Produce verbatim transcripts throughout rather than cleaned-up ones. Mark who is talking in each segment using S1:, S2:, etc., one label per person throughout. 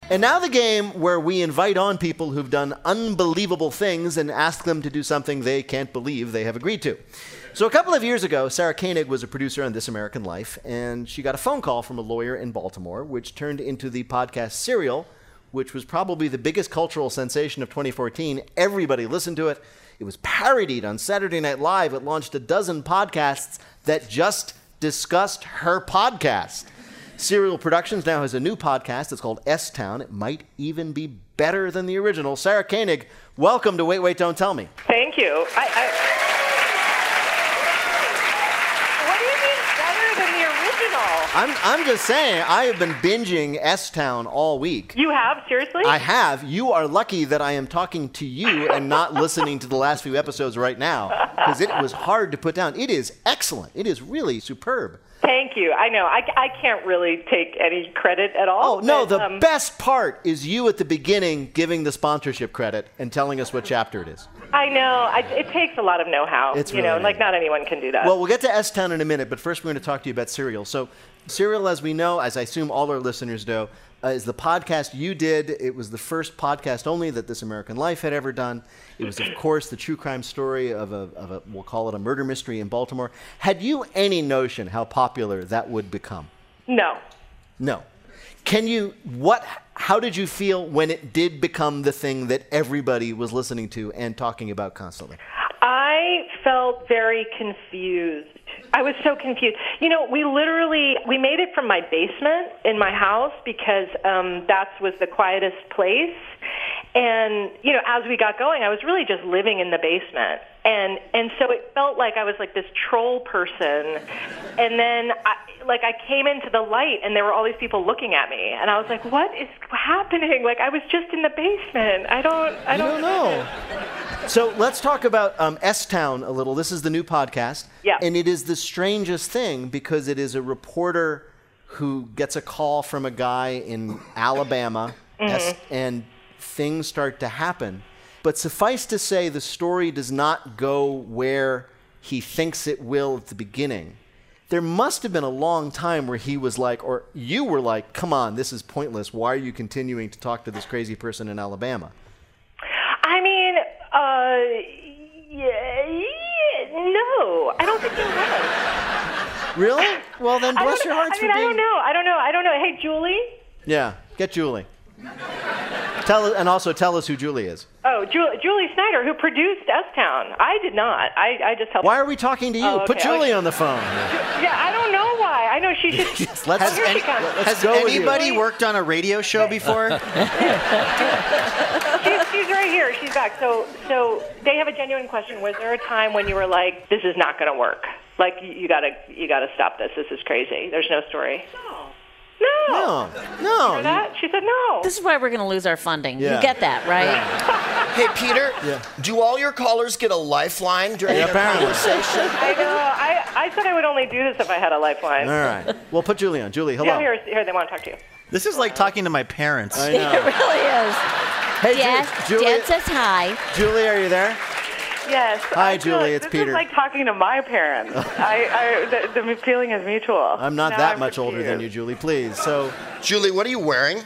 S1: And now the game where we invite on people who've done unbelievable things and ask them to do something they can't believe they have agreed to. So a couple of years ago, Sarah Koenig was a producer on This American Life, and she got a phone call from a lawyer in Baltimore, which turned into the podcast Serial, which was probably the biggest cultural sensation of twenty fourteen. Everybody listened to it. It was parodied on Saturday Night Live. It launched a dozen podcasts that just discussed her podcast. Serial Productions now has a new podcast. It's called S-Town. It might even be better than the original. Sarah Koenig, welcome to Wait, Wait, Don't Tell Me.
S2: Thank you. I, I... What do you mean better than the original?
S1: I'm, I'm just saying, I have been binging S-Town all week.
S2: You have? Seriously?
S1: I have. You are lucky that I am talking to you and not listening to the last few episodes right now, because it was hard to put down. It is excellent. It is really superb.
S2: Thank you. I know. I, I can't really take any credit at all.
S1: Oh, no,
S2: but,
S1: the
S2: um,
S1: best part is you at the beginning giving the sponsorship credit and telling us what chapter it is.
S2: I know. I, it takes a lot of know-how.
S1: It's
S2: you
S1: really
S2: know,
S1: neat.
S2: like not anyone can do that.
S1: Well, we'll get to S-Town in a minute, but first we're going to talk to you about Serial. So Serial, as we know, as I assume all our listeners know, uh, is the podcast you did. It was the first podcast only that This American Life had ever done. It was, of course, the true crime story of a, of a, we'll call it a murder mystery in Baltimore. Had you any notion how popular that would become?
S2: No.
S1: No. Can you, what, how did you feel when it did become the thing that everybody was listening to and talking about constantly?
S2: I felt very confused. I was so confused. You know, we literally, we made it from my basement in my house because um, that was the quietest place. And, you know, as we got going, I was really just living in the basement. And and so it felt like I was like this troll person. And then, I, like, I came into the light, and there were all these people looking at me. And I was like, what is happening? Like, I was just in the basement. I don't, I don't,
S1: don't know. So let's talk about um, S-Town a little. This is the new podcast.
S2: Yeah.
S1: And it is the strangest thing because it is a reporter who gets a call from a guy in Alabama,
S2: Mm-hmm.
S1: S- and things start to happen. But suffice to say, the story does not go where he thinks it will at the beginning. There must have been a long time where he was like, or you were like, come on, this is pointless. Why are you continuing to talk to this crazy person in Alabama?
S2: I mean, uh, yeah, yeah, no, I don't think he was.
S1: Really? Well, then
S2: I
S1: bless
S2: don't-
S1: your hearts
S2: I mean,
S1: for being...
S2: I don't know. I don't know. I don't know. Hey, Julie?
S1: Yeah, get Julie. Tell And also tell us who Julie is.
S2: Oh, Ju- Julie Snyder, who produced S-Town. I did not. I, I just helped.
S1: Why are we talking to you?
S2: Oh, okay.
S1: Put Julie
S2: Okay.
S1: on the phone.
S2: Yeah, I don't know why. I know she just...
S1: Yes, let's-
S2: Oh, here
S1: Has
S2: she comes.
S1: Let's
S3: Has
S1: go with you.
S3: anybody worked on a radio show before?
S2: she's, she's right here. She's back. So, so they have a genuine question. Was there a time when you were like, this is not going to work? Like, you, you gotta, you gotta stop this. This is crazy. There's no story. No. No.
S1: No, no.
S2: Hear that? She said no.
S4: This is why we're going to lose our funding.
S1: Yeah.
S4: You get that, right?
S5: Hey, Peter,
S1: Yeah.
S5: do all your callers get a lifeline during
S1: Yeah,
S5: their
S1: apparently.
S5: conversation?
S2: I know. I, I said I would only do this if I had a lifeline.
S1: All right. Well, put Julie on. Julie, hello.
S2: Yeah, here, here, they want to talk to you.
S3: This is like talking to my parents.
S1: I
S4: It
S1: know.
S4: really is.
S1: Hey,
S4: Dad,
S1: Ju- Julie,
S4: Dad says hi.
S1: Julie, are you there?
S2: Yes.
S1: Hi,
S2: I feel
S1: Julie,
S2: like
S1: it's
S2: this
S1: Peter.
S2: is like talking to my parents. I, I, the, the feeling is mutual.
S1: I'm not
S2: Now
S1: that
S2: I'm
S1: much older than you,
S2: confused.
S1: Julie. Please. So,
S5: Julie, what are you wearing?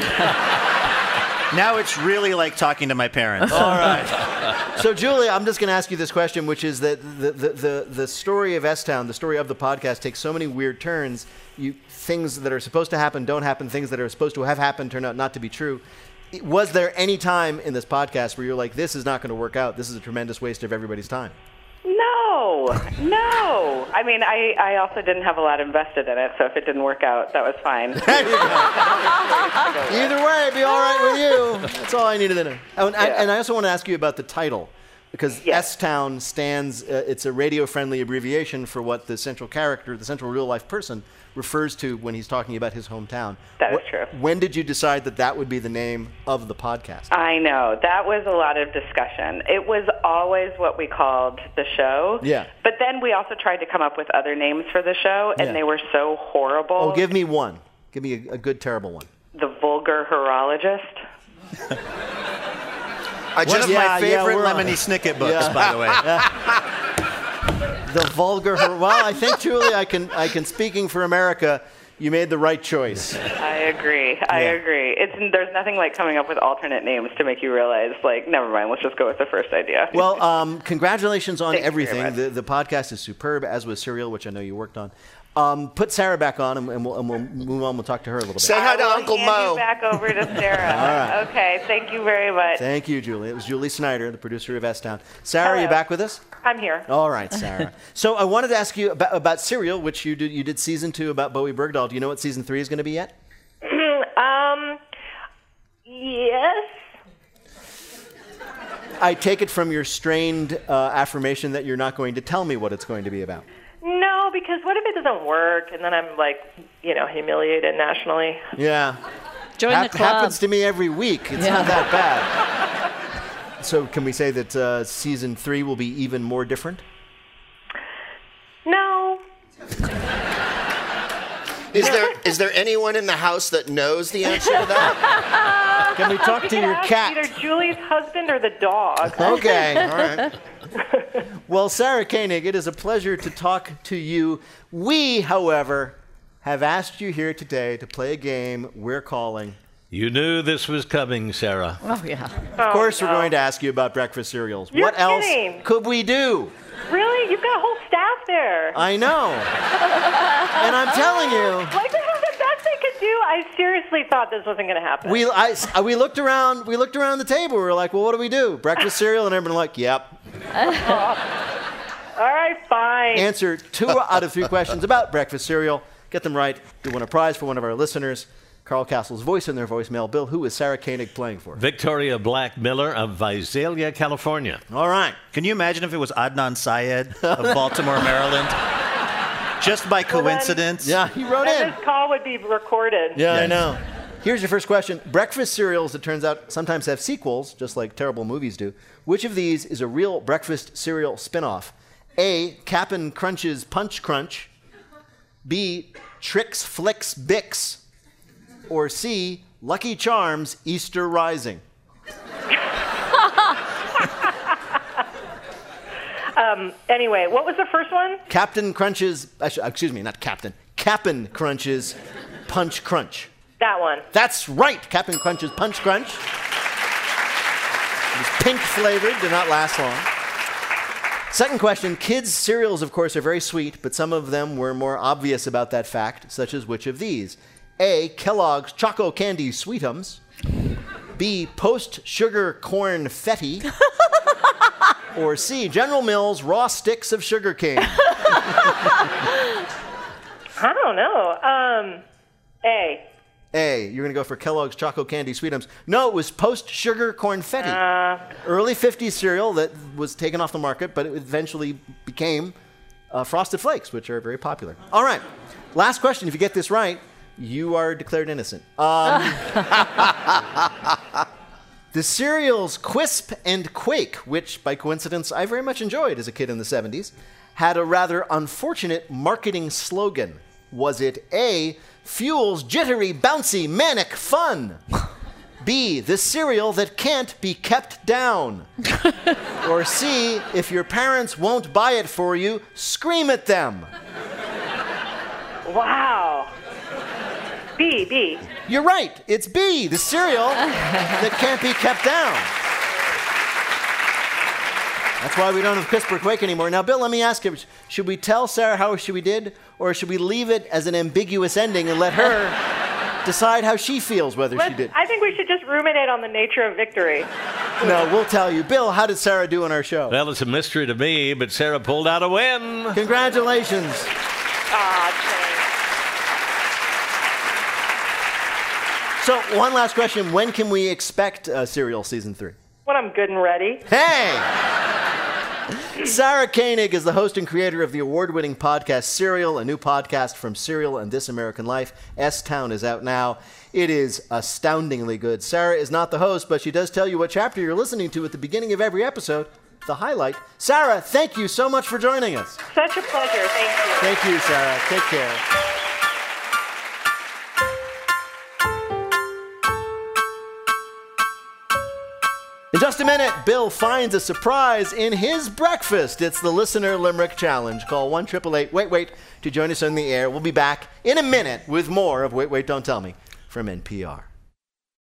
S3: Now it's really like talking to my parents.
S1: all right. So, Julie, I'm just going to ask you this question, which is that the, the, the, the story of S-Town, the story of the podcast, takes so many weird turns. You Things that are supposed to happen don't happen. Things that are supposed to have happened turn out not to be true. Was there any time in this podcast where you're like, this is not going to work out? This is a tremendous waste of everybody's time.
S2: No, no. I mean, I, I also didn't have a lot invested in it, so if it didn't work out, that was fine.
S1: There you go. Either way, it'd be all right with you. That's all I needed to know. Oh, and, I,
S2: Yeah.
S1: and I also want to ask you about the title, because
S2: Yes.
S1: S-Town stands, uh, it's a radio-friendly abbreviation for what the central character, the central real-life person, refers to when he's talking about his hometown.
S2: That is
S1: Wh-
S2: true.
S1: When did you decide that that would be the name of the podcast?
S2: I know. That was a lot of discussion. It was always what we called the show.
S1: Yeah.
S2: But then we also tried to come up with other names for the show, and
S1: Yeah.
S2: they were so horrible.
S1: Oh, give me one. Give me a, a good, terrible one.
S2: The Vulgar Horologist.
S5: I
S3: One
S5: just
S3: of
S1: Yeah,
S3: my
S1: yeah,
S3: favorite
S1: we're on.
S3: Lemony Snicket books,
S1: Yeah.
S3: by the way.
S1: The vulgar. Hor- well, I think, Julie, I can, I can, speaking for America, You made the right choice.
S6: I agree. I
S1: Yeah.
S6: agree. It's there's nothing like coming up with alternate names to make you realize, like, never mind. Let's just go with the first idea.
S1: Well, um, congratulations on
S6: Thank you very
S1: everything.
S6: much.
S1: The, the podcast is superb, as was Serial, which I know you worked on. Um, put Sarah back on, and, and, we'll, and we'll move on. We'll talk to her a little bit.
S5: Say hi to
S6: I will
S5: Uncle
S6: hand
S5: Mo.
S6: you back over to Sarah.
S1: right.
S6: Okay. Thank you very much.
S1: Thank you, Julie. It was Julie Snyder, the producer of S-Town. Sarah, are you
S2: Hello.
S1: back with us?
S2: I'm here.
S1: All right, Sarah. So I wanted to ask you about, about Serial, which you did, you did season two about Bowie Bergdahl. Do you know what season three is going to be yet?
S2: um, yes.
S1: I take it from your strained uh, affirmation that you're not going to tell me what it's going to be about.
S2: No, because what if it doesn't work and then I'm like, you know, humiliated nationally?
S1: Yeah.
S4: Join
S1: Hap-
S4: the club.
S1: Happens to me every week. It's
S4: Yeah.
S1: not that bad. So can we say that uh, season three will be even more different?
S2: No.
S5: Is there is there anyone in the house that knows the answer to that?
S1: Can we talk
S2: You
S1: to
S2: can
S1: your
S2: ask
S1: cat?
S2: either Julie's husband or the dog.
S1: Okay.
S5: All right.
S1: Well, Sarah Koenig, it is a pleasure to talk to you. We, however, have asked you here today to play a game we're calling.
S7: You knew this was coming, Sarah.
S4: Oh, yeah.
S1: Of course, we're going to ask you about breakfast cereals.
S2: You're
S1: what else
S2: kidding.
S1: could we do?
S2: Really? You've got a whole staff there.
S1: I know. And I'm telling you,
S2: Like, this was the best they could do. I seriously thought this wasn't going to happen.
S1: we I, we looked around. We looked around the table. We were like, "Well, what do we do? Breakfast cereal?" And everyone like, "Yep."
S2: All right, fine.
S1: Answer two out of three questions about breakfast cereal. Get them right. You win a prize for one of our listeners. Carl Castle's voice in their voicemail. Bill, who is Sarah Koenig playing for?
S7: Victoria Black Miller of Visalia, California.
S1: All right.
S3: Can you imagine if it was Adnan Syed of Baltimore, Maryland? Just by
S2: Well, then-
S3: coincidence?
S1: Yeah, he wrote
S2: and
S1: in.
S2: this call would be recorded.
S1: Yeah, I
S3: Yes.
S1: know. Here's your first question. Breakfast cereals, it turns out, sometimes have sequels, just like terrible movies do. Which of these is a real breakfast cereal spinoff? A, Cap'n Crunch's Punch Crunch. B, Trix Flicks Bix. Or C, Lucky Charms Easter Rising.
S2: Um, anyway, what was the first one?
S1: Captain Crunch's, actually, excuse me, not Captain, Cap'n Crunch's Punch Crunch.
S2: That one.
S1: That's right, Captain Crunch's Punch Crunch. It was pink flavored, did not last long. Second question, kids' cereals, of course, are very sweet, but some of them were more obvious about that fact, such as which of these? A, Kellogg's Choco Candy Sweetums. B, Post-Sugar Corn Fetty. Or C, General Mills Raw Sticks of Sugar Cane.
S2: I don't know. Um, A.
S1: A, you're going to go for Kellogg's Choco Candy Sweetums. No, it was Post-Sugar Corn Fetty.
S2: Uh,
S1: Early fifties cereal that was taken off the market, but it eventually became uh, Frosted Flakes, which are very popular. All right, last question. If you get this right, you are declared innocent. Um, the cereals Quisp and Quake, which by coincidence I very much enjoyed as a kid in the seventies, had a rather unfortunate marketing slogan. Was it A, fuels jittery, bouncy, manic fun? B, the cereal that can't be kept down? Or C, if your parents won't buy it for you, scream at them?
S2: wow. B, B.
S1: You're right, it's B, the cereal that can't be kept down. That's why we don't have Crisp or Quake anymore. Now, Bill, let me ask you, should we tell Sarah how she did, or should we leave it as an ambiguous ending and let her decide how she feels whether
S2: Let's,
S1: she did?
S2: I think we should just ruminate on the nature of victory.
S1: No, we'll tell you. Bill, how did Sarah do on our show?
S7: Well, it's a mystery to me, but Sarah pulled out a win.
S1: Congratulations.
S2: Ah,
S1: So, one last question. When can we expect uh, Serial Season three?
S2: when I'm good and ready.
S1: Hey! Sarah Koenig is the host and creator of the award-winning podcast Serial, a new podcast from Serial and This American Life. S-Town is out now. It is astoundingly good. Sarah is not the host, but she does tell you what chapter you're listening to at the beginning of every episode, the highlight. Sarah, thank you so much for joining us.
S2: Such a pleasure. Thank you.
S1: Thank you, Sarah. Take care. In just a minute, Bill finds a surprise in his breakfast. It's the Listener Limerick Challenge. Call one eight eight eight wait wait to join us on the air. We'll be back in a minute with more of Wait Wait Don't Tell Me from N P R.